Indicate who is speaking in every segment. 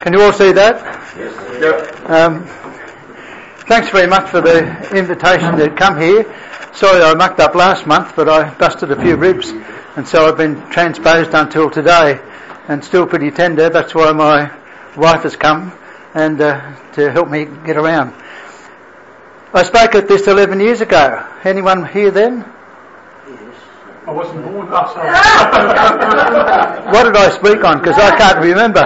Speaker 1: Can you all see that?
Speaker 2: Yes.
Speaker 1: Thanks very much for the invitation to come here. Sorry I mucked up last month, but I busted a few ribs, and so I've been transposed until today, and still pretty tender. That's why my wife has come and to help me get around. I spoke at this 11 years ago. Anyone here then?
Speaker 2: I wasn't born. Oh, sorry.
Speaker 1: What did I speak on? Because I can't remember.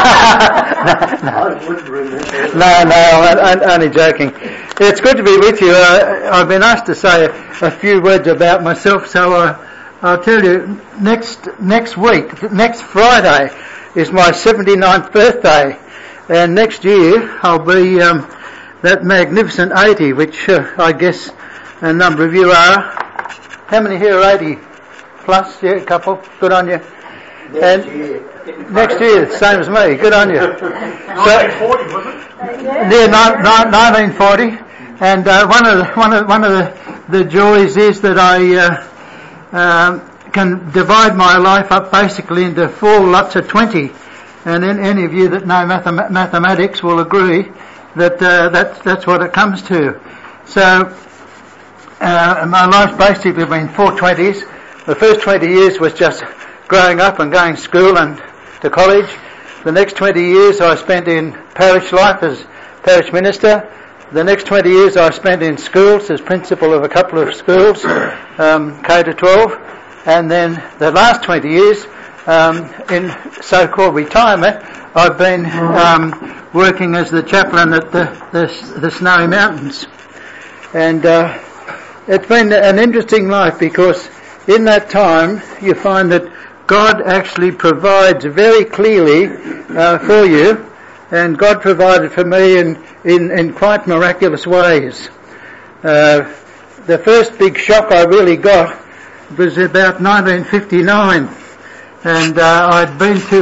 Speaker 2: I wouldn't remember.
Speaker 1: No, I'm only joking. It's good to be with you. I've been asked to say a few words about myself, so I'll tell you, next Friday is my 79th birthday, and next year I'll be that magnificent 80, which I guess a number of you are. How many here are 80 plus? Yeah, a couple. Good on you. Next year, same as me. Good on you.
Speaker 2: 1940, was it?
Speaker 1: Yeah, 1940. And one of the joys is that I can divide my life up basically into 4 lots of 20. And then any of you that know mathematics will agree that that's what it comes to. So my life's basically been 4 20s. The first 20 years was just growing up and going to school and to college. The next 20 years I spent in parish life as parish minister. The next 20 years I spent in schools as principal of a couple of schools, K to 12. And then the last 20 years in so-called retirement, I've been working as the chaplain at the Snowy Mountains. And it's been an interesting life, because in that time you find that God actually provides very clearly for you, and God provided for me in quite miraculous ways. The first big shock I really got was about 1959, and I'd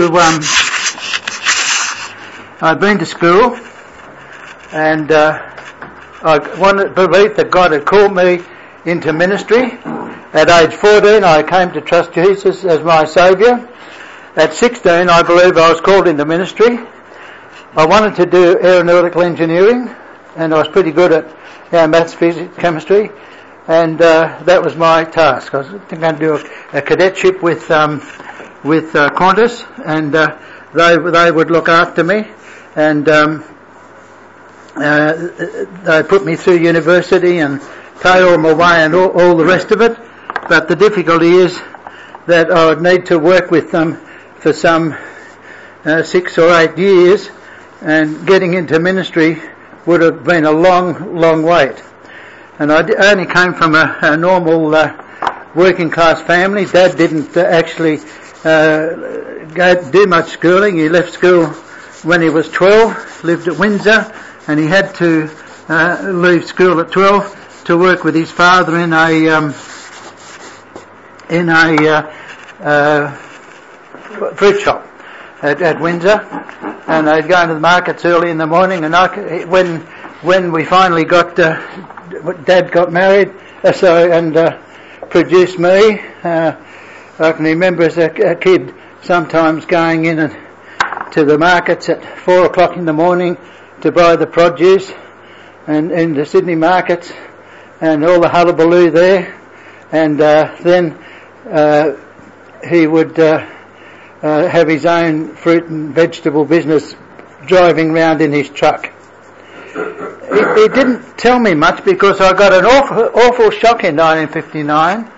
Speaker 1: been to school, and I believed that God had called me into ministry. At age 14, I came to trust Jesus as my saviour. At 16, I believe I was called into ministry. I wanted to do aeronautical engineering, and I was pretty good at maths, physics, chemistry, and that was my task. I was going to do a cadetship with Qantas, and they would look after me, and they put me through university and pay all my way and all the rest of it. But the difficulty is that I would need to work with them for some 6 or 8 years, and getting into ministry would have been a long wait. And I only came from a normal working class family. Dad didn't actually do much schooling. He left school when he was 12, lived at Windsor, and he had to leave school at 12 to work with his father in a fruit shop at Windsor, and I'd go into the markets early in the morning. And when we finally Dad got married, and produced me, I can remember as a kid sometimes going in to the markets at 4 o'clock in the morning to buy the produce, and in the Sydney markets, and all the hullabaloo there, and then he would have his own fruit and vegetable business, driving round in his truck. He didn't tell me much, because I got an awful shock in 1959.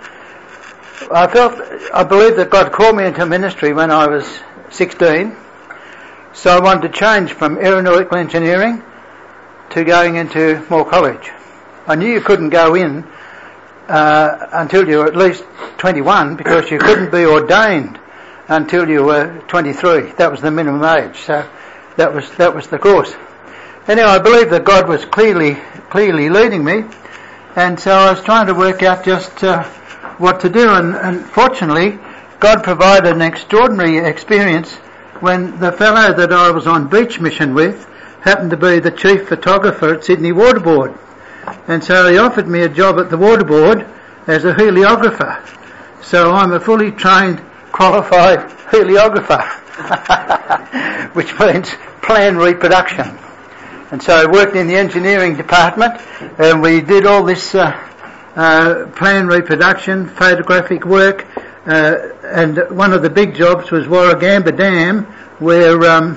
Speaker 1: I believe that God called me into ministry when I was 16, so I wanted to change from aeronautical engineering to going into Moore College. I knew you couldn't go in until you were at least 21, because you couldn't be ordained until you were 23. That was the minimum age. So that was the course. Anyway, I believe that God was clearly leading me, and so I was trying to work out just what to do. And fortunately, God provided an extraordinary experience when the fellow that I was on beach mission with happened to be the chief photographer at Sydney Water Board. And so he offered me a job at the Water Board as a heliographer. So I'm a fully trained, qualified heliographer. which means planned reproduction. And so I worked in the engineering department, and we did all this planned reproduction, photographic work, and one of the big jobs was Warragamba Dam, where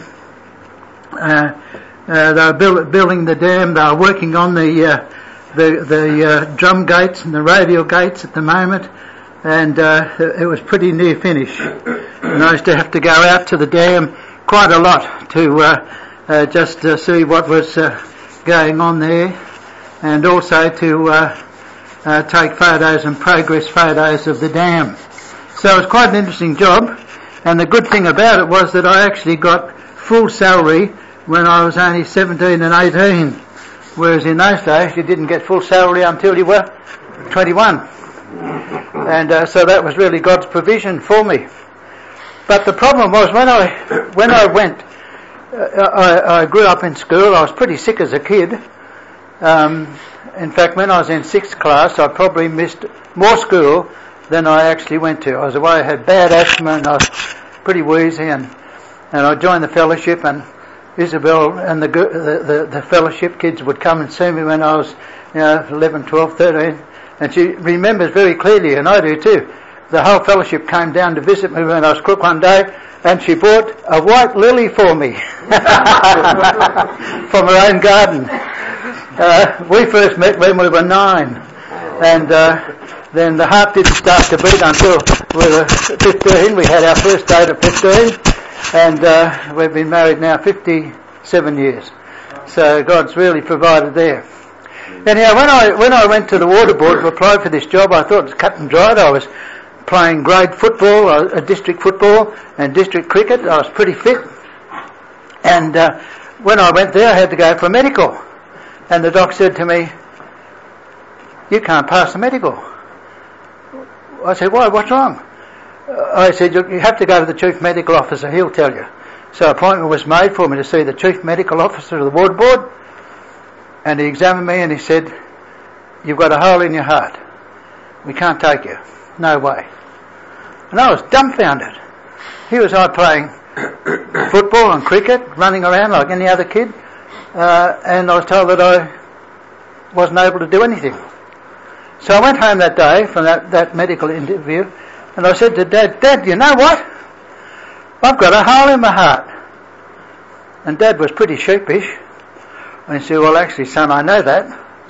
Speaker 1: they were building the dam. They were working on the drum gates and the radial gates at the moment, and it was pretty near finish. And I used to have to go out to the dam quite a lot to just see what was going on there, and also to take photos and progress photos of the dam. So it was quite an interesting job, and the good thing about it was that I actually got full salary when I was only 17 and 18, whereas in those days you didn't get full salary until you were 21. And so that was really God's provision for me. But the problem was when I went, I grew up in school. I was pretty sick as a kid. In fact, when I was in 6th class, I probably missed more school than I actually went to. I was away, I had bad asthma, and I was pretty wheezy, and I joined the fellowship, and Isabel and the fellowship kids would come and see me when I was 11, 12, 13, and she remembers very clearly, and I do too. The whole fellowship came down to visit me when I was crook one day, and she bought a white lily for me from her own garden. We first met when we were 9, and then the heart didn't start to beat until we were 15. We had our first date at 15, and we've been married now 57 years. So God's really provided there. Anyhow, when I went to the water board to apply for this job, I thought it was cut and dried. I was playing grade football, district football and district cricket. I was pretty fit. And when I went there, I had to go for a medical. And the doc said to me, "You can't pass the medical." I said, "Why? What's wrong?" I said, "You have to go to the chief medical officer. He'll tell you." So an appointment was made for me to see the chief medical officer of the water board. And he examined me and he said, "You've got a hole in your heart. We can't take you. No way." And I was dumbfounded. Here was I playing football and cricket, running around like any other kid, and I was told that I wasn't able to do anything. So I went home that day from that medical interview, and I said to Dad, "Dad, you know what? I've got a hole in my heart." And Dad was pretty sheepish. And he said, "Well, actually, son, I know that.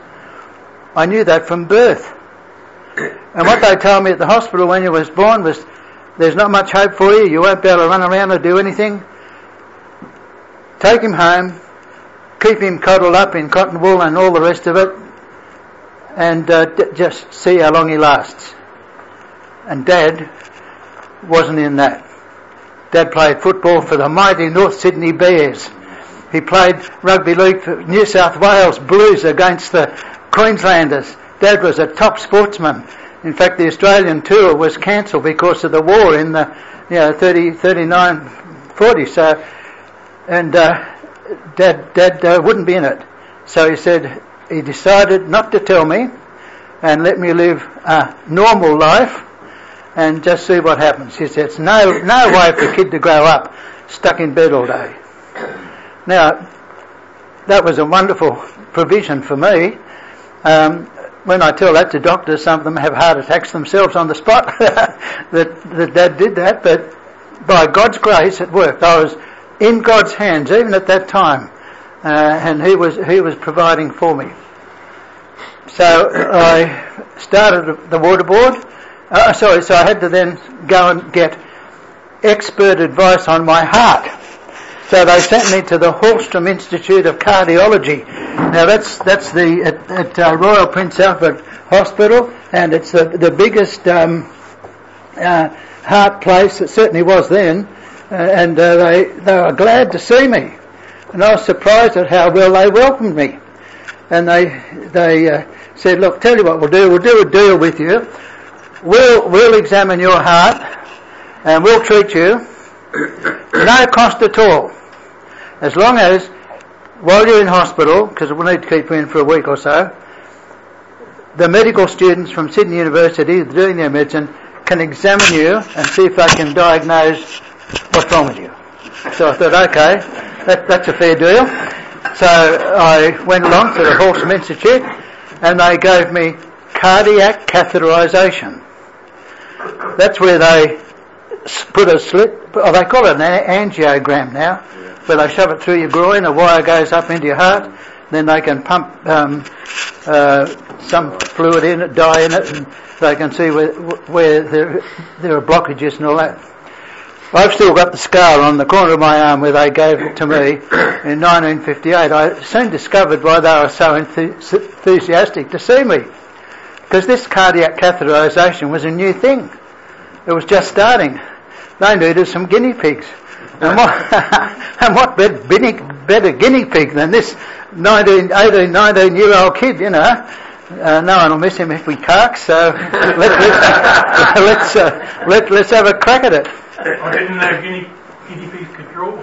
Speaker 1: I knew that from birth. And what they told me at the hospital when you was born was, there's not much hope for you. You won't be able to run around or do anything. Take him home, keep him cuddled up in cotton wool and all the rest of it, and just see how long he lasts." And Dad wasn't in that. Dad played football for the mighty North Sydney Bears. He played rugby league for New South Wales Blues against the Queenslanders. Dad was a top sportsman. In fact, the Australian tour was cancelled because of the war in the 39, 40. So, and Dad wouldn't be in it. So he decided not to tell me and let me live a normal life and just see what happens. He said, "It's no way for a kid to grow up stuck in bed all day." Now, that was a wonderful provision for me. When I tell that to doctors, some of them have heart attacks themselves on the spot that Dad did that, but by God's grace it worked. I was in God's hands even at that time, and He was providing for me. So I started the water board. So I had to then go and get expert advice on my heart. So they sent me to the Hallstrom Institute of Cardiology. Now that's at Royal Prince Alfred Hospital, and it's the biggest heart place. It certainly was then, and they were glad to see me, and I was surprised at how well they welcomed me. And they said, "Look, tell you what we'll do a deal with you. We'll examine your heart, and we'll treat you, no cost at all. As long as, while you're in hospital, because we'll need to keep you in for a week or so, the medical students from Sydney University doing their medicine can examine you and see if they can diagnose what's wrong with you." So I thought, okay, that's a fair deal. So I went along to the Horsham Institute and they gave me cardiac catheterisation. That's where they put a slit, they call it an angiogram now, where they shove it through your groin, a wire goes up into your heart, then they can pump some fluid in it, dye in it, and they can see where there are blockages and all that. I've still got the scar on the corner of my arm where they gave it to me in 1958. I soon discovered why they were so enthusiastic to see me, because this cardiac catheterisation was a new thing. It was just starting. They needed some guinea pigs. And what better guinea pig than this 18, 19-year-old kid, you know. No one will miss him if we cark, so let's have a crack at it.
Speaker 2: I didn't know guinea pigs could draw.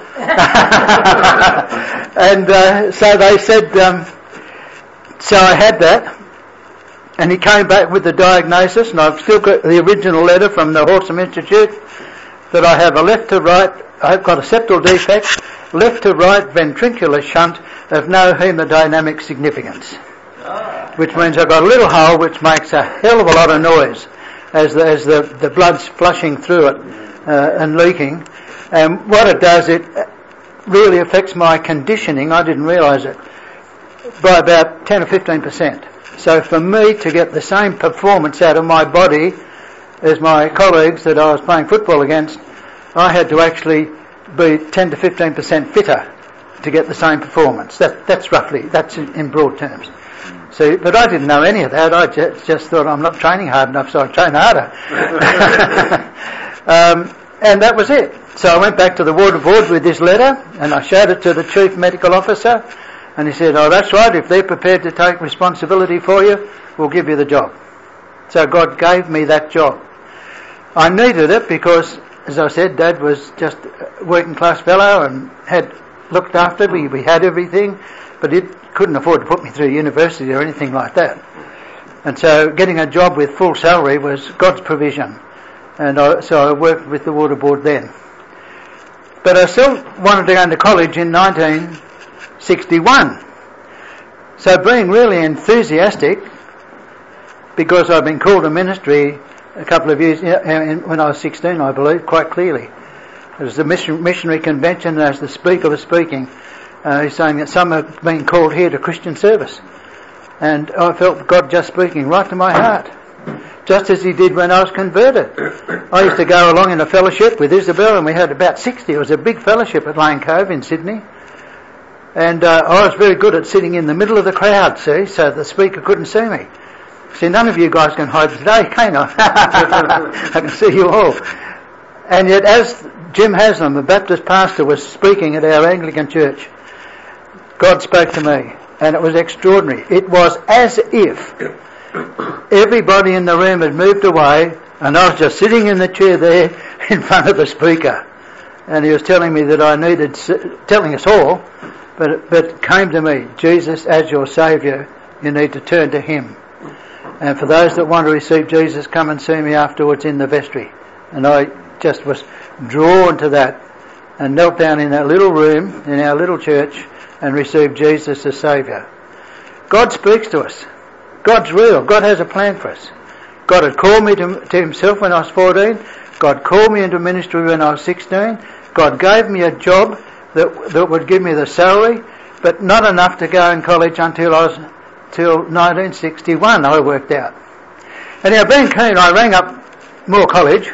Speaker 1: And so they said, so I had that, and he came back with the diagnosis, and I've still got the original letter from the Horsham Institute, that I have a left to right, I've got a septal defect, left to right ventricular shunt of no hemodynamic significance. Which means I've got a little hole which makes a hell of a lot of noise as the blood's flushing through it and leaking. And what it does, it really affects my conditioning, I didn't realise it, by about 10 or 15%. So for me to get the same performance out of my body as my colleagues that I was playing football against, I had to actually be 10 to 15% fitter to get the same performance. That's in broad terms. So, but I didn't know any of that. I just thought I'm not training hard enough, so I'll train harder. And that was it. So I went back to the water board with this letter and I showed it to the chief medical officer, and he said, oh, that's right, if they're prepared to take responsibility for you, we'll give you the job. So God gave me that job. I needed it because, as I said, Dad was just a working class fellow and had looked after me. We had everything, but he couldn't afford to put me through university or anything like that. And so getting a job with full salary was God's provision. And so I worked with the water board then. But I still wanted to go into college in 1961. So being really enthusiastic, because I'd been called to ministry a couple of years, when I was 16, I believe, quite clearly. It was the missionary convention, and as the speaker was speaking, he's saying that some have been called here to Christian service. And I felt God just speaking right to my heart, just as he did when I was converted. I used to go along in a fellowship with Isabel, and we had about 60. It was a big fellowship at Lane Cove in Sydney. And I was very good at sitting in the middle of the crowd, see, so the speaker couldn't see me. See, none of you guys can hide today, can I? I can see you all. And yet, as Jim Haslam, the Baptist pastor, was speaking at our Anglican church, God spoke to me, and it was extraordinary. It was as if everybody in the room had moved away, and I was just sitting in the chair there in front of the speaker. And he was telling me that I needed, telling us all, but it came to me, Jesus as your Saviour, you need to turn to Him. And for those that want to receive Jesus, come and see me afterwards in the vestry. And I just was drawn to that and knelt down in that little room in our little church and received Jesus as Saviour. God speaks to us. God's real. God has a plan for us. God had called me to Himself when I was 14. God called me into ministry when I was 16. God gave me a job that would give me the salary, but not enough to go in college until 1961, I worked out. And now, being keen, I rang up Moore College,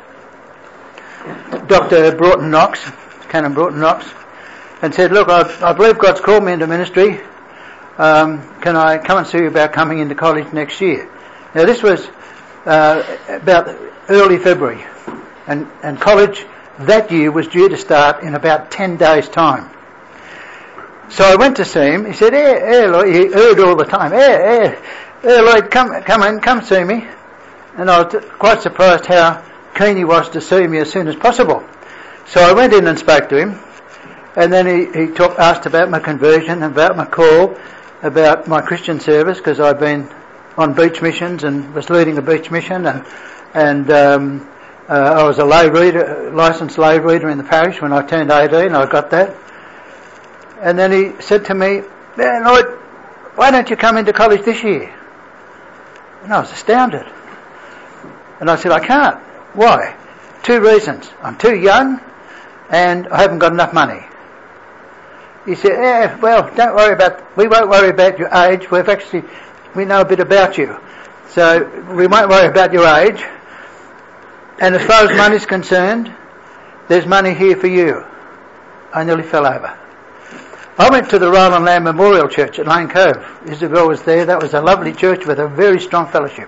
Speaker 1: Dr. Broughton Knox, Canon Broughton Knox, and said, look, I believe God's called me into ministry. Can I come and see you about coming into college next year? Now, this was about early February, and college that year was due to start in about 10 days' time. So I went to see him. He said, hey, Lloyd, he heard all the time, hey, Lloyd, come see me. And I was quite surprised how keen he was to see me as soon as possible. So I went in and spoke to him, and then he asked about my conversion, about my call, about my Christian service, because I'd been on beach missions and was leading a beach mission, and I was a licensed lay reader in the parish when I turned 18. I got that. And then he said to me, Lloyd, why don't you come into college this year? And I was astounded. And I said, I can't. Why? 2 reasons. I'm too young and I haven't got enough money. He said, well, we won't worry about your age. We know a bit about you. So we won't worry about your age. And as far as money's concerned, there's money here for you. I nearly fell over. I went to the Roland Lamb Memorial Church at Lane Cove. Isabel was there. That was a lovely church with a very strong fellowship.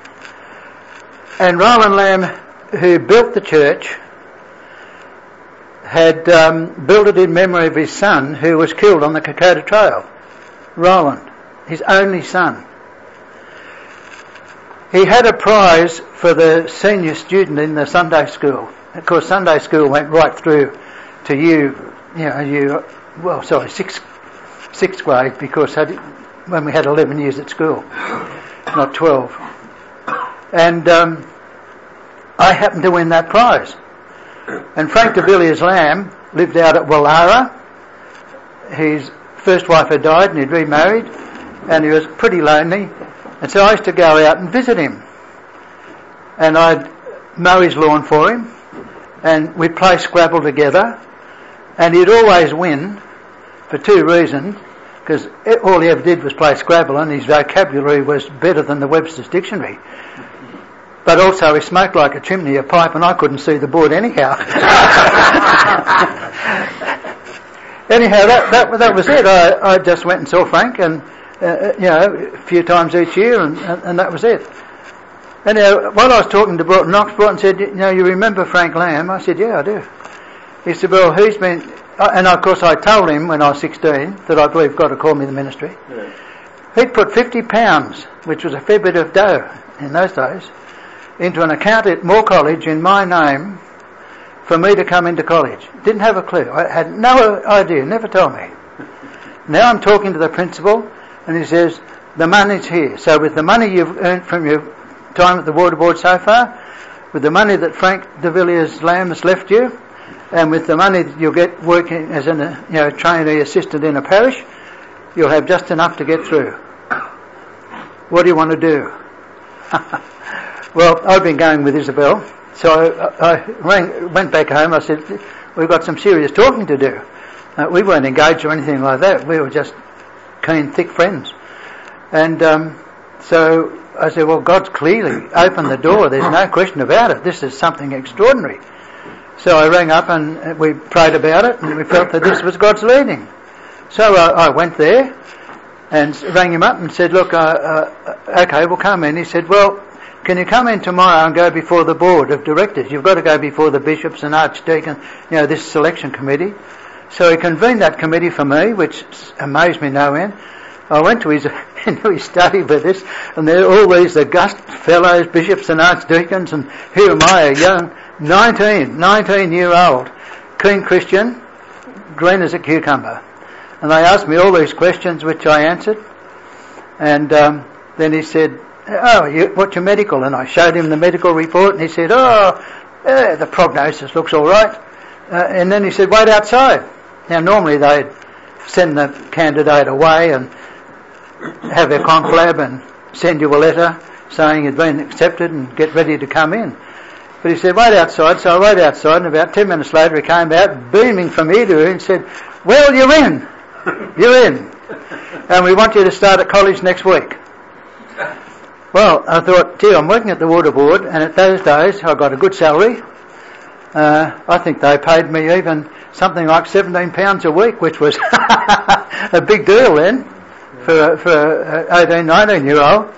Speaker 1: And Roland Lamb, who built the church, had built it in memory of his son who was killed on the Kokoda Trail. Roland, his only son. He had a prize for the senior student in the Sunday school. Of course, Sunday school went right through to sixth grade, because when we had 11 years at school, not 12. And I happened to win that prize. And Frank de Villiers Lamb lived out at Wallara. His first wife had died and he'd remarried, and he was pretty lonely. And so I used to go out and visit him. And I'd mow his lawn for him, and we'd play Scrabble together. And he'd always win for 2 reasons, because all he ever did was play Scrabble, and his vocabulary was better than the Webster's Dictionary. But also he smoked like a chimney, a pipe, and I couldn't see the board anyhow. Anyhow, that was it. I just went and saw Frank, and a few times each year, and that was it. Anyhow, while I was talking to Broughton Knox, Broughton said, you remember Frank Lamb? I said, yeah, I do. He said, well, he's been... And of course I told him when I was 16 that I believe God had called me to the ministry. Yeah. He'd put £50, which was a fair bit of dough in those days, into an account at Moore College in my name for me to come into college. Didn't have a clue. I had no idea, never told me. Now I'm talking to the principal, and he says, the money's here. So with the money you've earned from your time at the Water Board so far, with the money that Frank de Villiers Lamb has left you, and with the money that you'll get working as a trainee assistant in a parish, you'll have just enough to get through. What do you want to do? Well, I've been going with Isabel, so I went back home. I said, we've got some serious talking to do. We weren't engaged or anything like that. We were just keen, thick friends. And so I said, well, God's clearly opened the door. There's no question about it. This is something extraordinary. So I rang up and we prayed about it, and we felt that this was God's leading. So I went there and rang him up and said, look, okay, we'll come in. He said, well, can you come in tomorrow and go before the board of directors? You've got to go before the bishops and archdeacons, this selection committee. So he convened that committee for me, which amazed me no end. I went to into his study with this, and there are all these august fellows, bishops and archdeacons, and here am I, a young 19-year-old, keen Christian, green as a cucumber. And they asked me all these questions, which I answered. And then he said, what's your medical? And I showed him the medical report, and he said, the prognosis looks all right. And then he said, wait outside. Now, normally they'd send the candidate away and have their conflab and send you a letter saying you'd been accepted and get ready to come in. But he said, wait outside. So I waited outside, and about 10 minutes later he came out beaming from ear to ear and said, well, you're in. You're in. And we want you to start at college next week. Well, I thought, gee, I'm working at the Water Board, and at those days I got a good salary. I think they paid me even something like £17 a week, which was a big deal then for an 18, 19-year-old.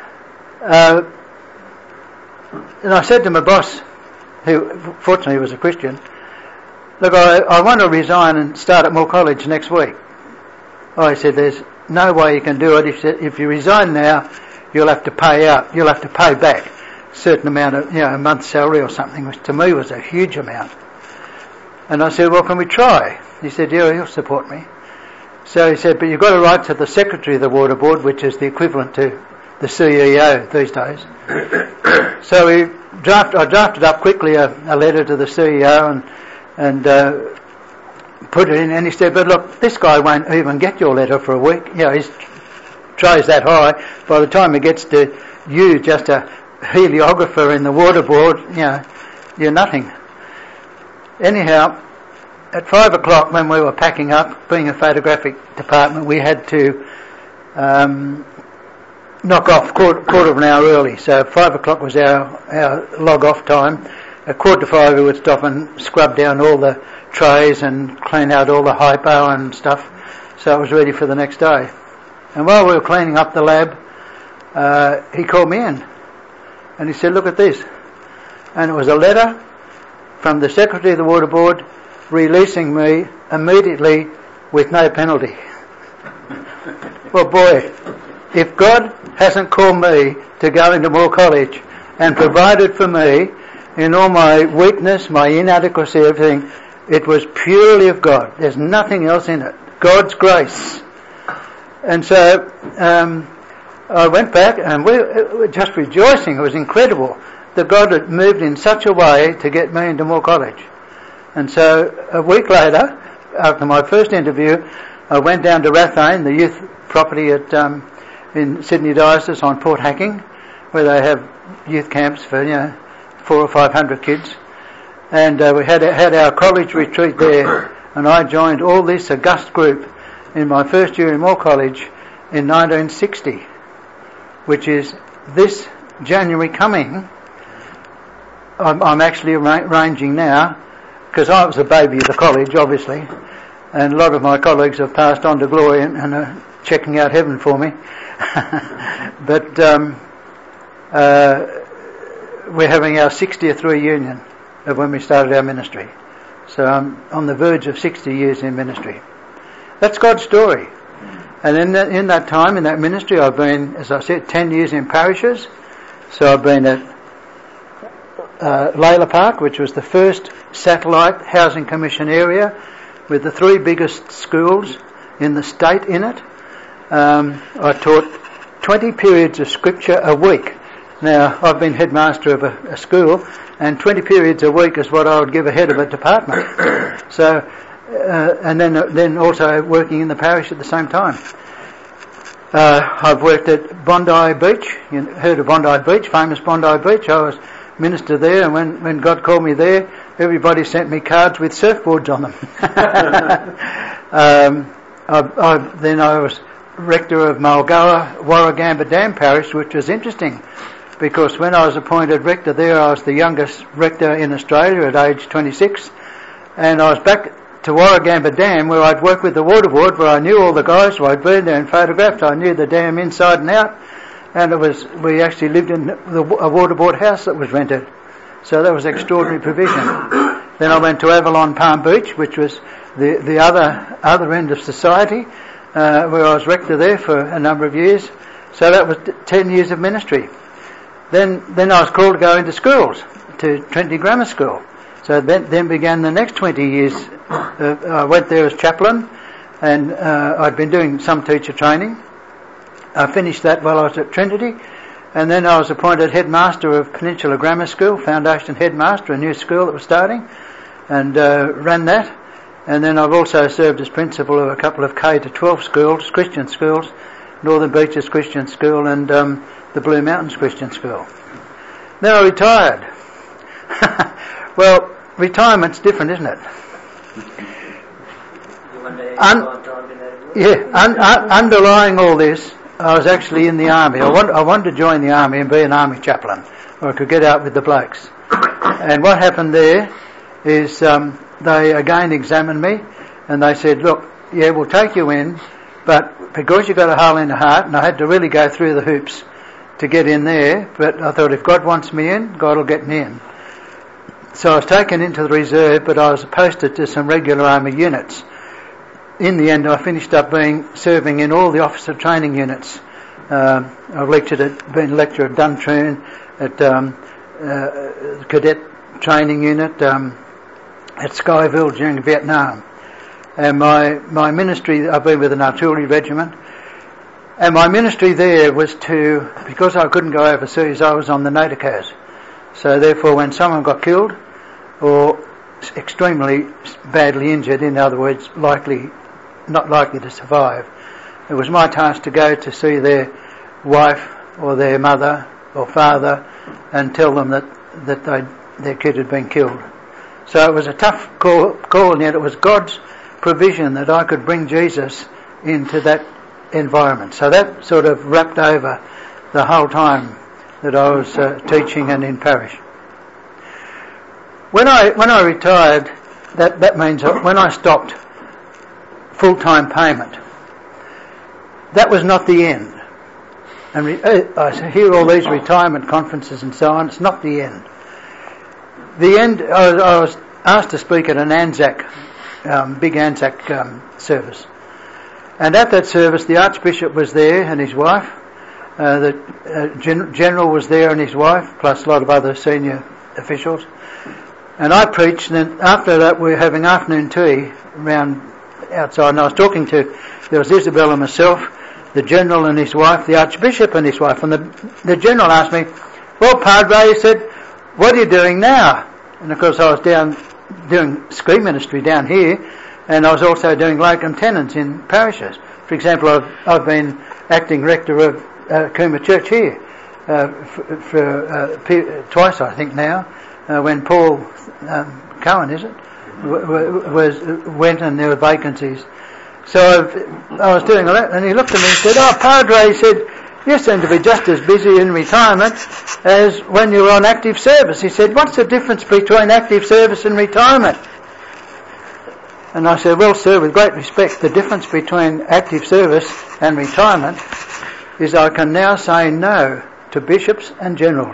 Speaker 1: And I said to my boss, who fortunately was a Christian, look, I want to resign and start at Moore College next week. Oh, he said, there's no way you can do it. If you resign now, you'll have to pay out. You'll have to pay back a certain amount of, a month's salary or something, which to me was a huge amount. And I said, well, can we try? He said, yeah, he'll support me. So he said, but you've got to write to the secretary of the Water Board, which is the equivalent to the CEO these days. So I drafted up quickly a letter to the CEO and put it in, and he said, but look, this guy won't even get your letter for a week. You know, his tray's that high. By the time it gets to you, just a heliographer in the water board, you know, you're nothing. Anyhow, at 5 o'clock when we were packing up, being a photographic department, we had to knock off quarter of an hour early. So 5 o'clock was our log off time. At 4:45 we would stop and scrub down all the trays and clean out all the hypo and stuff, so it was ready for the next day. And while we were cleaning up the lab, he called me in and he said, look at this. And it was a letter from the Secretary of the Water Board releasing me immediately with no penalty. Well, boy, if God hasn't called me to go into Moore College and provided for me in all my weakness, my inadequacy, everything, it was purely of God. There's nothing else in it. God's grace. And so I went back and we were just rejoicing. It was incredible that God had moved in such a way to get me into Moore College. And so a week later, after my first interview, I went down to Rathane, the youth property in Sydney Diocese on Port Hacking, where they have youth camps for 400 or 500 kids. And we had our college retreat there, and I joined all this august group in my first year in Moore College in 1960, which is this January coming. I'm actually arranging now, because I was a baby of the college, obviously, and a lot of my colleagues have passed on to glory and are checking out heaven for me. But we're having our 60th reunion of when we started our ministry. So I'm on the verge of 60 years in ministry. That's God's story. And in that time, in that ministry, I've been, as I said, 10 years in parishes. So I've been at Layla Park, which was the first satellite housing commission area with the 3 biggest schools in the state in it. I taught 20 periods of scripture a week. Now, I've been headmaster of a school, and 20 periods a week is what I would give a head of a department. So, and then also working in the parish at the same time. I've worked at Bondi Beach. You heard of Bondi Beach, famous Bondi Beach. I was minister there, and when God called me there, everybody sent me cards with surfboards on them. Then I was rector of Mulgoa Warragamba Dam Parish, which was interesting because when I was appointed rector there, I was the youngest rector in Australia at age 26, and I was back to Warragamba Dam where I'd worked with the water board, where I knew all the guys who I'd been there and photographed. I knew the dam inside and out, and we actually lived in a water board house that was rented. So that was extraordinary provision. Then I went to Avalon Palm Beach, which was the other end of society, where I was rector there for a number of years. So that was 10 years of ministry. Then I was called to go into schools, to Trinity Grammar School. So then began the next 20 years. I went there as chaplain, and I'd been doing some teacher training. I finished that while I was at Trinity, and then I was appointed headmaster of Peninsula Grammar School, foundation headmaster, a new school that was starting, and ran that. And then I've also served as principal of a couple of K-12 schools, Christian schools, Northern Beaches Christian School and the Blue Mountains Christian School. Then I retired. Well, retirement's different, isn't it? Underlying all this, I was actually in the army. I wanted to join the army and be an army chaplain, where I could get out with the blokes. And what happened there is they again examined me, and they said, look, yeah, we'll take you in, but because you've got a hole in the heart, and I had to really go through the hoops to get in there, but I thought if God wants me in, God will get me in. So I was taken into the reserve, but I was posted to some regular army units. In the end, I finished up serving in all the officer training units. I've been a lecturer at Duntroon, at cadet training unit, at Skyville during Vietnam. And my ministry, I've been with an artillery regiment. And my ministry there was because I couldn't go overseas, I was on the Noticas. So therefore when someone got killed or extremely badly injured, in other words, not likely to survive, it was my task to go to see their wife or their mother or father and tell them that their kid had been killed. So it was a tough call, and yet it was God's provision that I could bring Jesus into that environment. So that sort of wrapped over the whole time that I was teaching and in parish. When I retired, that means that when I stopped full-time payment, that was not the end. And I hear all these retirement conferences and so on. It's not the end. The end. I was asked to speak at an Anzac, big Anzac service, and at that service, the Archbishop was there and his wife. The General was there and his wife, plus a lot of other senior officials. And I preached, and then after that, we were having afternoon tea around outside, and I was talking to. There was Isabel and myself, the General and his wife, the Archbishop and his wife, and the General asked me, "Well, Padre," he said, "what are you doing now?" And of course I was down doing ski ministry down here, and I was also doing locum tenens in parishes. For example, I've been acting rector of Coomber Church here for twice, I think now, when Paul Cohen, is it, went and there were vacancies. So I was doing all that, and he looked at me and said, "Oh, Padre," he said, "you seem to be just as busy in retirement as when you were on active service." He said, "What's the difference between active service and retirement?" And I said, "Well, sir, with great respect, the difference between active service and retirement is I can now say no to bishops and generals."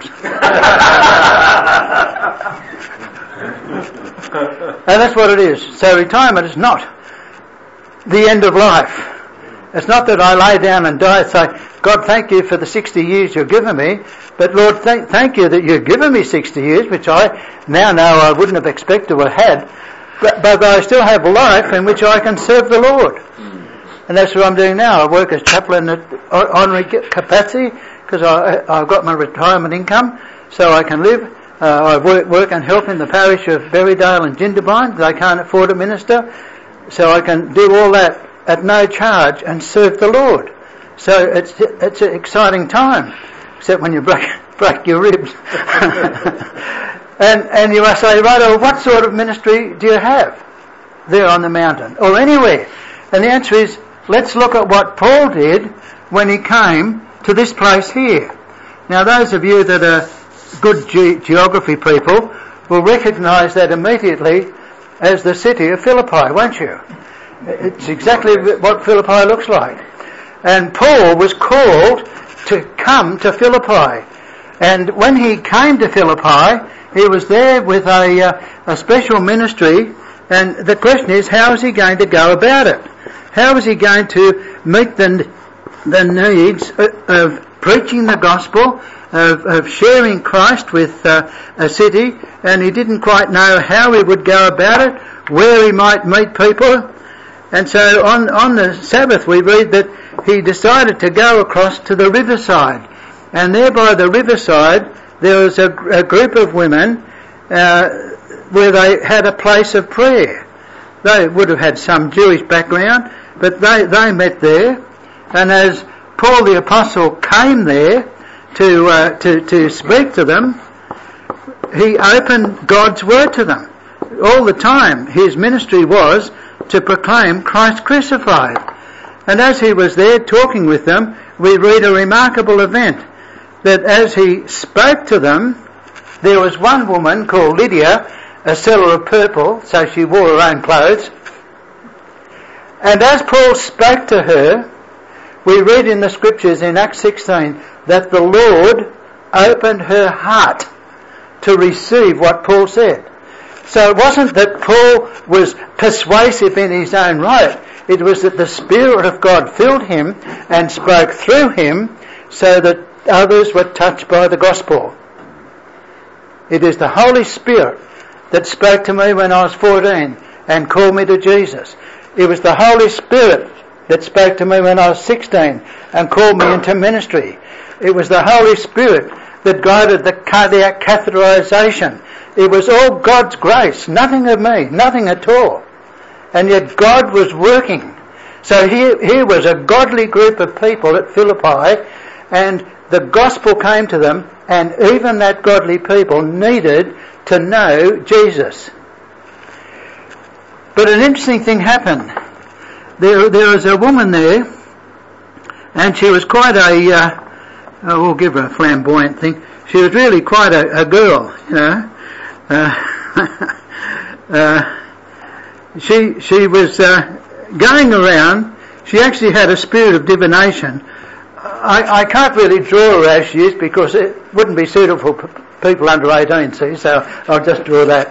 Speaker 1: And that's what it is. So retirement is not the end of life. It's not that I lay down and die and say, "God, thank you for the 60 years you've given me, but Lord, thank you that you've given me 60 years, which I now know I wouldn't have expected to have had, but I still have a life in which I can serve the Lord." And that's what I'm doing now. I work as chaplain at honorary capacity because I've got my retirement income, so I can live. I work and help in the parish of Berrydale and Jindabyne. They can't afford a minister, so I can do all that at no charge and serve the Lord. So it's an exciting time, except when you break your ribs. and you must say, "Right, well, what sort of ministry do you have there on the mountain or anywhere?" And the answer is, let's look at what Paul did when he came to this place here. Now, those of you that are good geography people will recognise that immediately as the city of Philippi, won't you? It's exactly what Philippi looks like. And Paul was called to come to Philippi. And when he came to Philippi, he was there with a special ministry. And the question is, how is he going to go about it? How is he going to meet the needs of preaching the gospel, of sharing Christ with a city? And he didn't quite know how he would go about it, where he might meet people. And so on the Sabbath we read that he decided to go across to the riverside. And there by the riverside there was a group of women where they had a place of prayer. They would have had some Jewish background, but they met there. And as Paul the Apostle came there to speak to them, he opened God's word to them. All the time his ministry was to proclaim Christ crucified. And as he was there talking with them, we read a remarkable event, that as he spoke to them, there was one woman called Lydia, a seller of purple, so she wore her own clothes. And as Paul spoke to her, we read in the scriptures in Acts 16 that the Lord opened her heart to receive what Paul said. So it wasn't that Paul was persuasive in his own right. It was that the Spirit of God filled him and spoke through him so that others were touched by the gospel. It is the Holy Spirit that spoke to me when I was 14 and called me to Jesus. It was the Holy Spirit that spoke to me when I was 16 and called me into ministry. It was the Holy Spirit that guided the cardiac catheterisation. It was all God's grace, nothing of me, nothing at all. And yet God was working. So here was a godly group of people at Philippi, and the gospel came to them, and even that godly people needed to know Jesus. But an interesting thing happened. There was a woman there, and she was quite we'll give her a flamboyant thing. She was really quite a girl, you know. She was going around. She actually had a spirit of divination. I can't really draw her as she is because it wouldn't be suitable for people under 18, see, so I'll just draw that.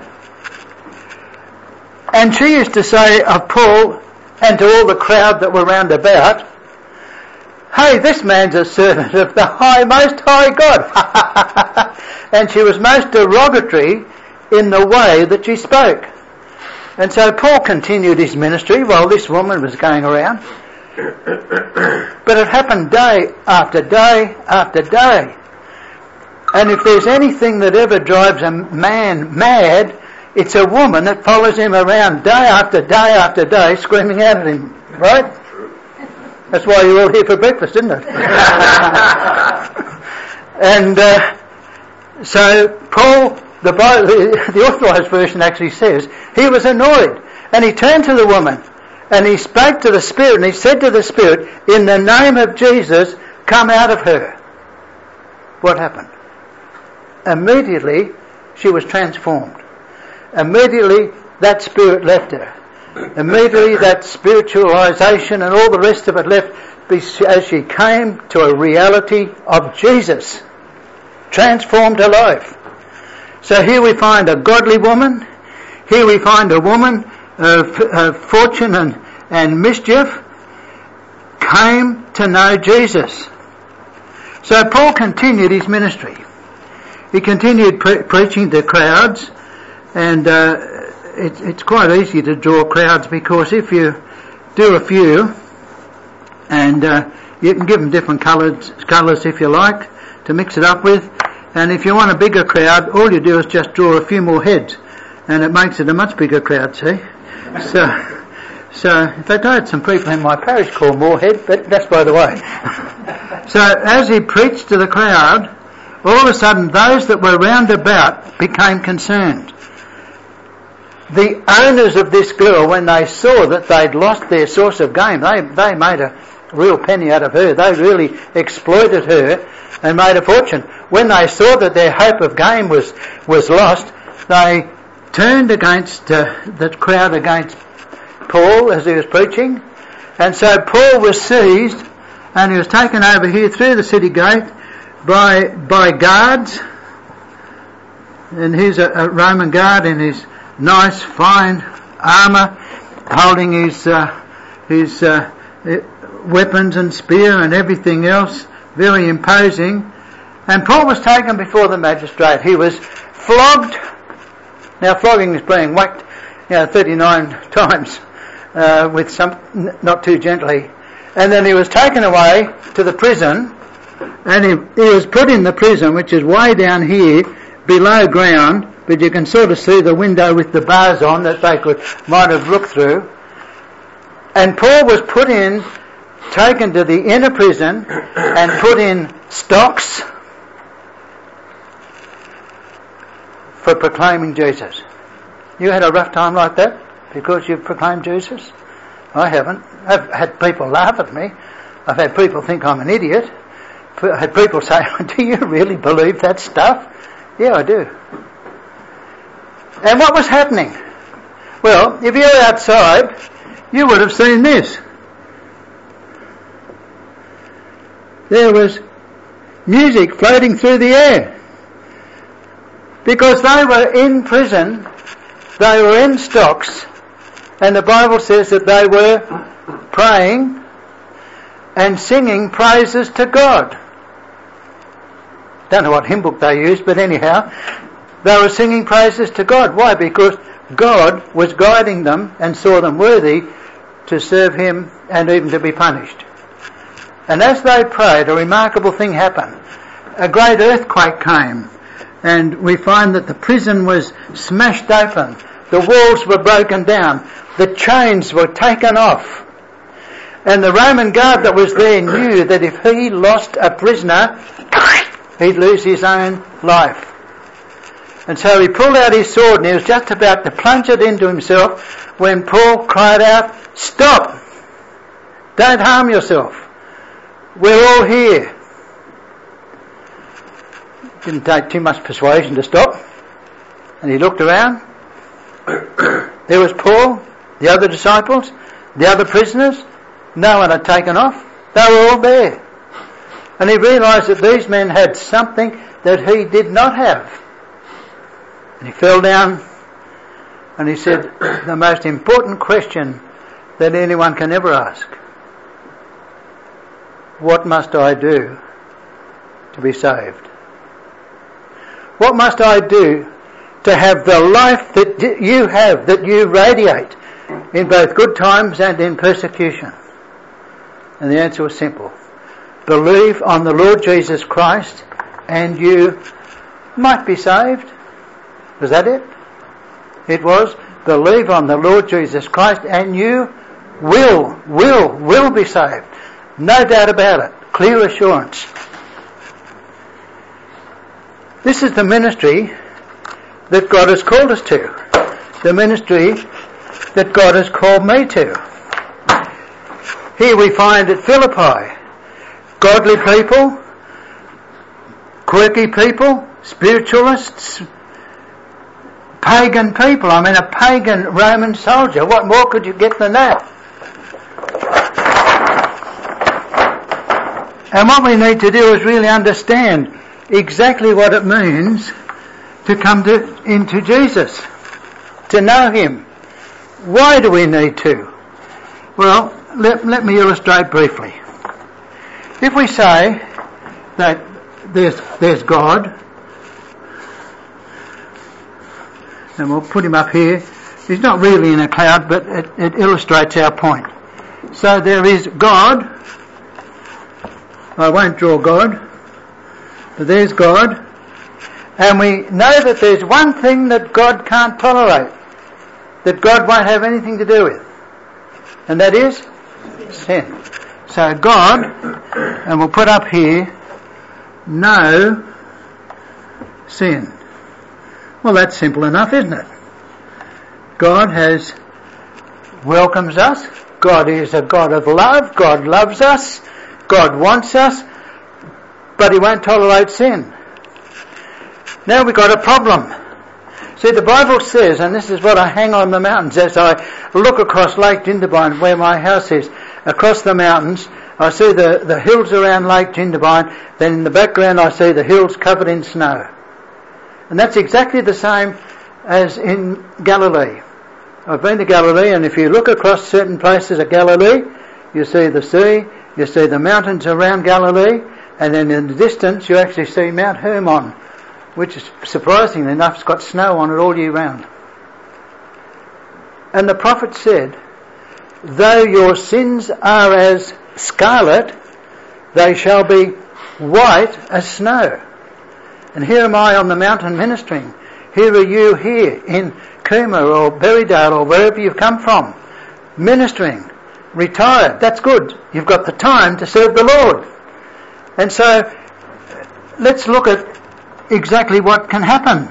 Speaker 1: And she used to say of Paul and to all the crowd that were round about, "Hey, this man's a servant of the most high God." And she was most derogatory in the way that she spoke. And so Paul continued his ministry while this woman was going around. But it happened day after day after day. And if there's anything that ever drives a man mad, it's a woman that follows him around day after day after day, screaming out at him, right? That's why you're all here for breakfast, isn't it? And so Paul, the authorised version actually says, he was annoyed, and he turned to the woman, and he spoke to the Spirit, and he said to the Spirit, "In the name of Jesus, come out of her." What happened? Immediately, she was transformed. Immediately, that spirit left her. Immediately, that spiritualisation and all the rest of it left as she came to a reality of Jesus. Transformed her life. So here we find a godly woman. Here we find a woman of fortune and mischief came to know Jesus. So Paul continued his ministry. He continued preaching to crowds, and it's quite easy to draw crowds because if you do a few, and you can give them different colours if you like to mix it up with, and if you want a bigger crowd, all you do is just draw a few more heads, and it makes it a much bigger crowd, see? So in fact I had some people in my parish called Moorhead, but that's by the way. So as he preached to the crowd, all of a sudden those that were round about became concerned. The owners of this girl, when they saw that they'd lost their source of gain, they made a real penny out of her. They really exploited her and made a fortune. When they saw that their hope of gain was lost, they turned against the crowd, against Paul as he was preaching. And so Paul was seized and he was taken over here through the city gate by guards. And here's a Roman guard in his nice fine armour, holding his weapons and spear and everything else, very imposing. And Paul was taken before the magistrate. He was flogged. Now flogging is being whacked 39 times with some, not too gently. And then he was taken away to the prison, and he was put in the prison, which is way down here below ground, but you can sort of see the window with the bars on that they might have looked through. And Paul was taken to the inner prison and put in stocks for proclaiming Jesus. You had a rough time like that because you've proclaimed Jesus? I haven't. I've had people laugh at me. I've had people think I'm an idiot. I've had people say, "Do you really believe that stuff?" Yeah, I do. And what was happening? Well, if you're outside, you would have seen this. There was music floating through the air. Because they were in prison, they were in stocks, and the Bible says that they were praying and singing praises to God. Don't know what hymn book they used, but anyhow, they were singing praises to God. Why? Because God was guiding them and saw them worthy to serve him and even to be punished. And as they prayed, a remarkable thing happened. A great earthquake came, and we find that the prison was smashed open, the walls were broken down, the chains were taken off, and the Roman guard that was there knew that if he lost a prisoner, he'd lose his own life. And so he pulled out his sword and he was just about to plunge it into himself when Paul cried out, "Stop! Don't harm yourself. We're all here." Didn't take too much persuasion to stop. And he looked around. There was Paul, the other disciples, the other prisoners. No one had taken off. They were all there. And he realised that these men had something that he did not have. And he fell down and he said, the most important question that anyone can ever ask: what must I do to be saved? What must I do to have the life that you have, that you radiate in both good times and in persecution? And the answer was simple. Believe on the Lord Jesus Christ and you might be saved. Was that it? It was, believe on the Lord Jesus Christ and you will be saved. No doubt about it. Clear assurance. This is the ministry that God has called us to. The ministry that God has called me to. Here we find at Philippi, godly people, quirky people, spiritualists, pagan people. I mean, a pagan Roman soldier. What more could you get than that? And what we need to do is really understand exactly what it means to come into Jesus, to know him. Why do we need to? Well, let me illustrate briefly. If we say that there's God, and we'll put him up here. He's not really in a cloud, but it illustrates our point. So there is God. I won't draw God, but there's God. And we know that there's one thing that God can't tolerate, that God won't have anything to do with, and that is sin. So God, and we'll put up here, no sin. Well, that's simple enough, isn't it? God welcomes us. God is a God of love. God loves us. God wants us. But he won't tolerate sin. Now we've got a problem. See, the Bible says, and this is what I hang on the mountains as I look across Lake Jindabyne, where my house is. Across the mountains, I see the hills around Lake Jindabyne. Then in the background I see the hills covered in snow. And that's exactly the same as in Galilee. I've been to Galilee, and if you look across certain places of Galilee, you see the sea, you see the mountains around Galilee, and then in the distance you actually see Mount Hermon, which is surprisingly enough has got snow on it all year round. And the prophet said, though your sins are as scarlet, they shall be white as snow. And here am I on the mountain ministering. Here are you here in Cooma or Berrydale or wherever you've come from, ministering, retired. That's good. You've got the time to serve the Lord. And so let's look at exactly what can happen.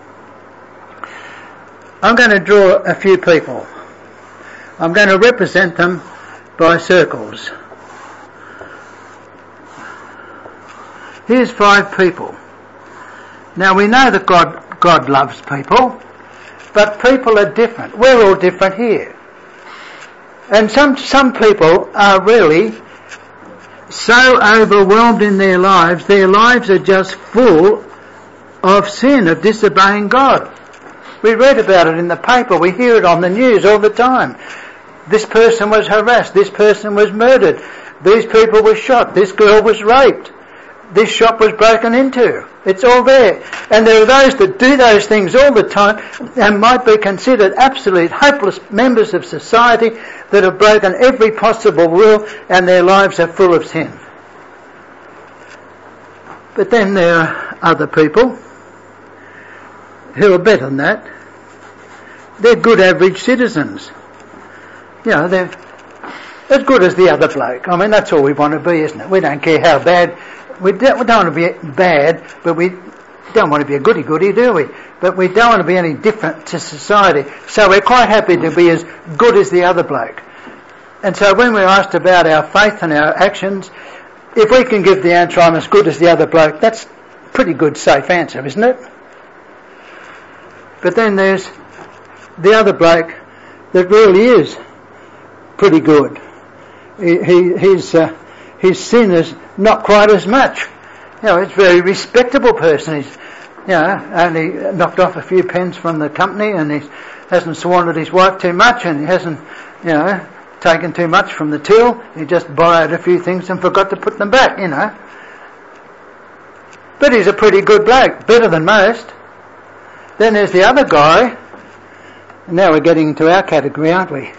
Speaker 1: I'm going to draw a few people. I'm going to represent them by circles. Here's 5 people. Now we know that God loves people, but people are different. We're all different here. And some people are really so overwhelmed in their lives are just full of sin, of disobeying God. We read about it in the paper, we hear it on the news all the time. This person was harassed, this person was murdered, these people were shot, this girl was raped. this shop was broken into. It's all there. And there are those that do those things all the time and might be considered absolute hopeless members of society that have broken every possible rule and their lives are full of sin. But then there are other people who are better than that. They're good average citizens. You know, they're as good as the other bloke. I mean, that's all we want to be, isn't it? We don't care how bad. We don't want to be bad, but we don't want to be a goody-goody, do we? But we don't want to be any different to society. So we're quite happy to be as good as the other bloke. And so when we're asked about our faith and our actions, if we can give the answer, I'm as good as the other bloke, that's a pretty good, safe answer, isn't it? But then there's the other bloke that really is pretty good. His sin is not quite as much. You know, it's a very respectable person. He's, you know, only knocked off a few pence from the company, and he hasn't sworn at his wife too much, and he hasn't, you know, taken too much from the till. He just borrowed a few things and forgot to put them back, you know. But he's a pretty good bloke, better than most. Then there's the other guy. And now we're getting into our category, aren't we?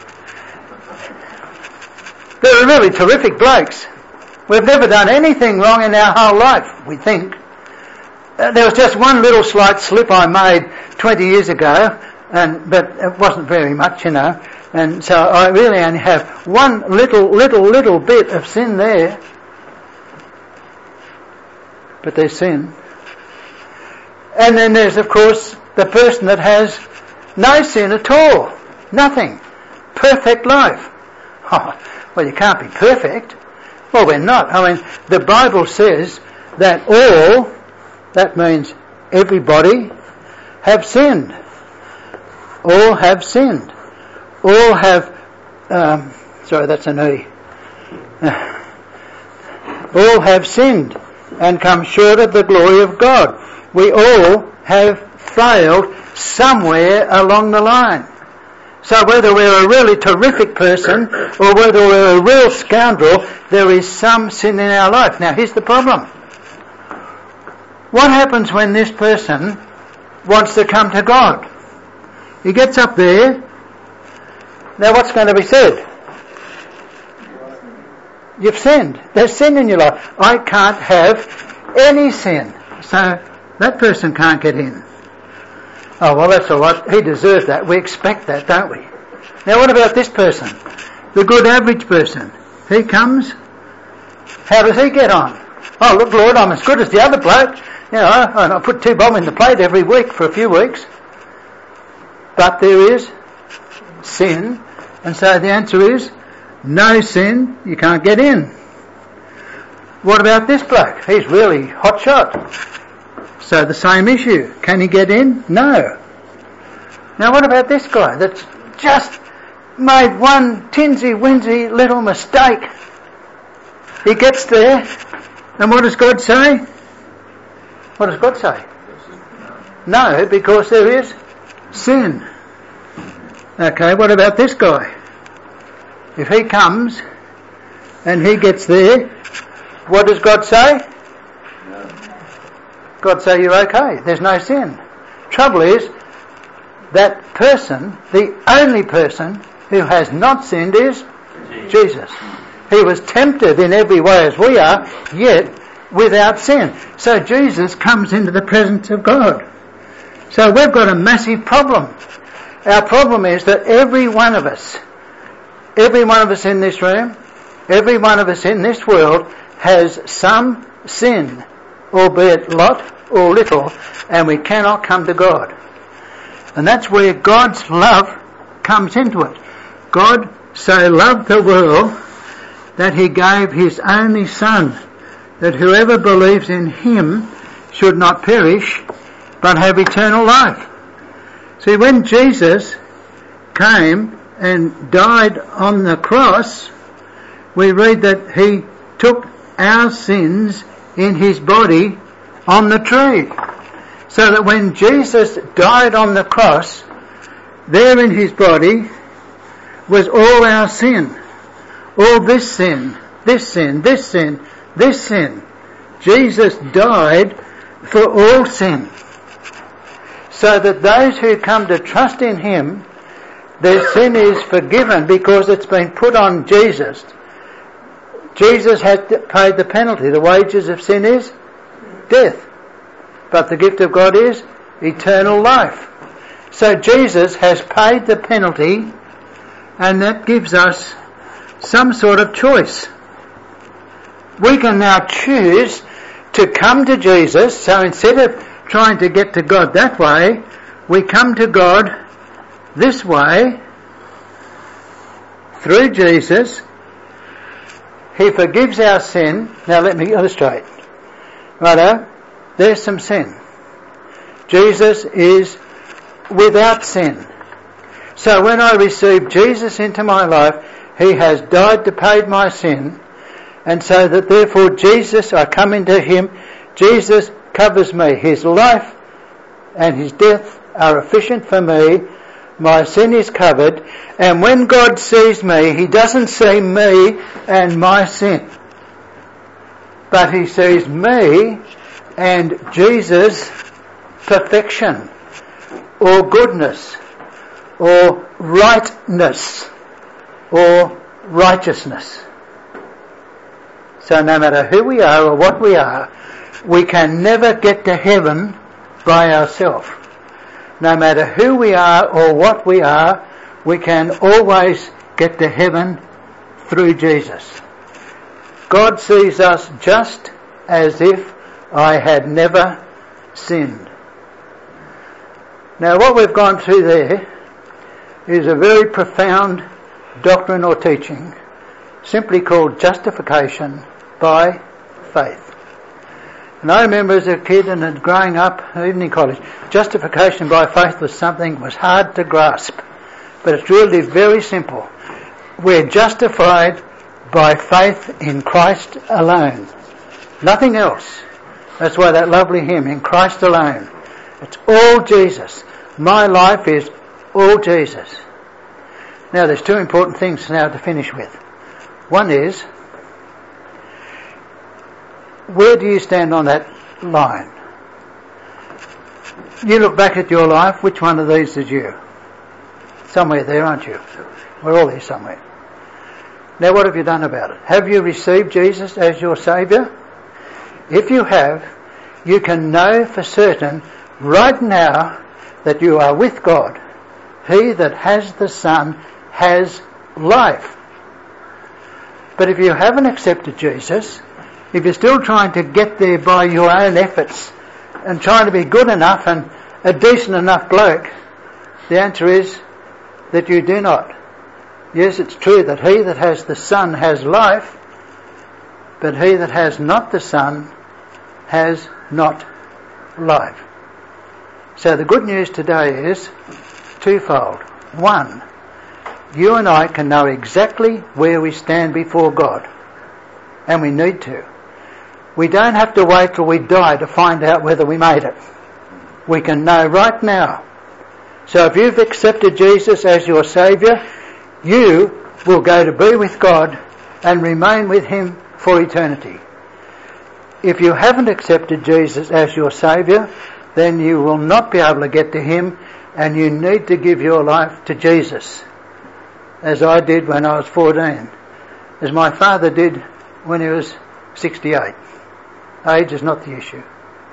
Speaker 1: They're really terrific blokes. We've never done anything wrong in our whole life, we think. There was just one little slight slip I made 20 years ago, but it wasn't very much, you know. And so I really only have one little bit of sin there. But there's sin. And then there's, of course, the person that has no sin at all. Nothing. Perfect life. Oh, well, you can't be perfect. Well, we're not. I mean, the Bible says that all, that means everybody, have sinned. All have sinned. All have, sorry, that's an E. All have sinned and come short of the glory of God. We all have failed somewhere along the line. So whether we're a really terrific person or whether we're a real scoundrel, there is some sin in our life. Now here's the problem. What happens when this person wants to come to God? He gets up there. Now what's going to be said? You've sinned. There's sin in your life. I can't have any sin. So that person can't get in. Oh, well, that's all right. He deserves that. We expect that, don't we? Now, what about this person? The good average person. He comes. How does he get on? Oh, look, Lord, I'm as good as the other bloke. You know, and I put 2 bob in the plate every week for a few weeks. But there is sin. And so the answer is, no sin, you can't get in. What about this bloke? He's really hot shot. So the same issue. Can he get in? No. Now what about this guy that's just made one tinsy-winsy little mistake? He gets there, and what does God say? What does God say? No, because there is sin. Okay, what about this guy? If he comes and he gets there, what does God say? God say you're okay. There's no sin. Trouble is, that person, the only person who has not sinned is Jesus. He was tempted in every way as we are, yet without sin. So Jesus comes into the presence of God. So we've got a massive problem. Our problem is that every one of us in this room, every one of us in this world has some sin, albeit lot or little, and we cannot come to God. And that's where God's love comes into it. God so loved the world that he gave his only Son, that whoever believes in him should not perish, but have eternal life. See, when Jesus came and died on the cross, we read that he took our sins in his body on the tree. So that when Jesus died on the cross, there in his body was all our sin. All this sin, this sin, this sin, this sin. Jesus died for all sin, so that those who come to trust in him, their sin is forgiven because it's been put on Jesus. Jesus had paid the penalty. The wages of sin is death, but the gift of God is eternal life. So Jesus has paid the penalty, and that gives us some sort of choice. We can now choose to come to Jesus. So instead of trying to get to God that way, we come to God this way, through Jesus. He forgives our sin. Now let me illustrate. Righto, there's some sin. Jesus is without sin. So when I receive Jesus into my life, he has died to pay my sin, and so that therefore Jesus, I come into him, Jesus covers me. His life and his death are efficient for me. My sin is covered, and when God sees me, he doesn't see me and my sin, but he sees me and Jesus' perfection or goodness or rightness or righteousness. So no matter who we are or what we can never get to heaven by ourselves. No matter who we are or what we are, we can always get to heaven through Jesus. God sees us just as if I had never sinned. Now what we've gone through there is a very profound doctrine or teaching, simply called justification by faith. And I remember as a kid and growing up, even in college, justification by faith was something that was hard to grasp. But it's really very simple. We're justified by faith in Christ alone. Nothing else. That's why that lovely hymn, in Christ alone. It's all Jesus. My life is all Jesus. Now there's two important things now to finish with. One is, where do you stand on that line? You look back at your life, which one of these is you? Somewhere there, aren't you? We're all there somewhere. Now what have you done about it? Have you received Jesus as your Saviour? If you have, you can know for certain right now that you are with God. He that has the Son has life. But if you haven't accepted Jesus, if you're still trying to get there by your own efforts and trying to be good enough and a decent enough bloke, the answer is that you do not. Yes, it's true that he that has the Son has life, but he that has not the Son has not life. So the good news today is twofold. One, you and I can know exactly where we stand before God, and we need to. We don't have to wait till we die to find out whether we made it. We can know right now. So if you've accepted Jesus as your Saviour, you will go to be with God and remain with him for eternity. If you haven't accepted Jesus as your Saviour, then you will not be able to get to him, and you need to give your life to Jesus, as I did when I was 14, as my father did when he was 68. Age is not the issue.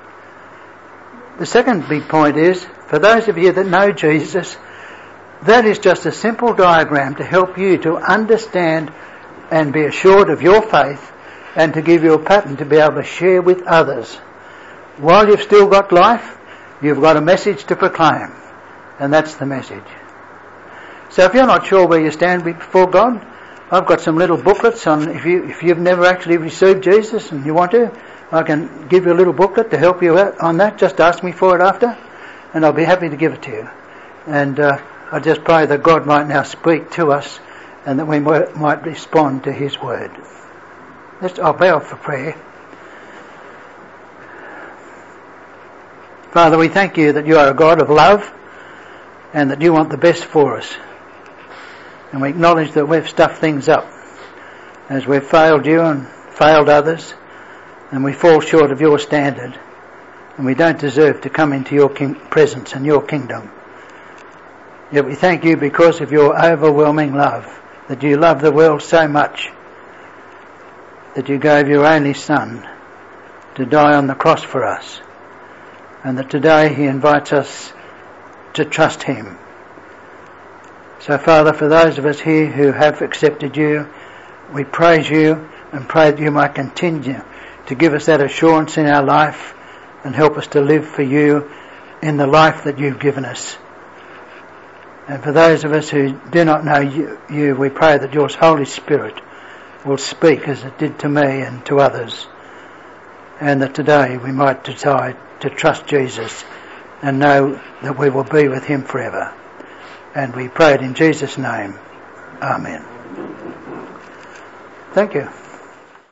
Speaker 1: The second big point is, for those of you that know Jesus, that is just a simple diagram to help you to understand and be assured of your faith, and to give you a pattern to be able to share with others. While you've still got life, you've got a message to proclaim, and that's the message. So if you're not sure where you stand before God, I've got some little booklets on, if you've never actually received Jesus and you want to, I can give you a little booklet to help you out on that. Just ask me for it after, and I'll be happy to give it to you. And I just pray that God might now speak to us, and that we might respond to his word. I'll bow for prayer. Father, we thank you that you are a God of love, and that you want the best for us. And we acknowledge that we've stuffed things up as we've failed you and failed others. and we fall short of your standard, and we don't deserve to come into your presence and your kingdom. Yet we thank you because of your overwhelming love, that you love the world so much that you gave your only Son to die on the cross for us, and that today he invites us to trust him. So Father, for those of us here who have accepted you, we praise you and pray that you might continue to give us that assurance in our life and help us to live for you in the life that you've given us. And for those of us who do not know you, we pray that your Holy Spirit will speak as it did to me and to others, and that today we might decide to trust Jesus and know that we will be with him forever. And we pray it in Jesus' name. Amen. Thank you.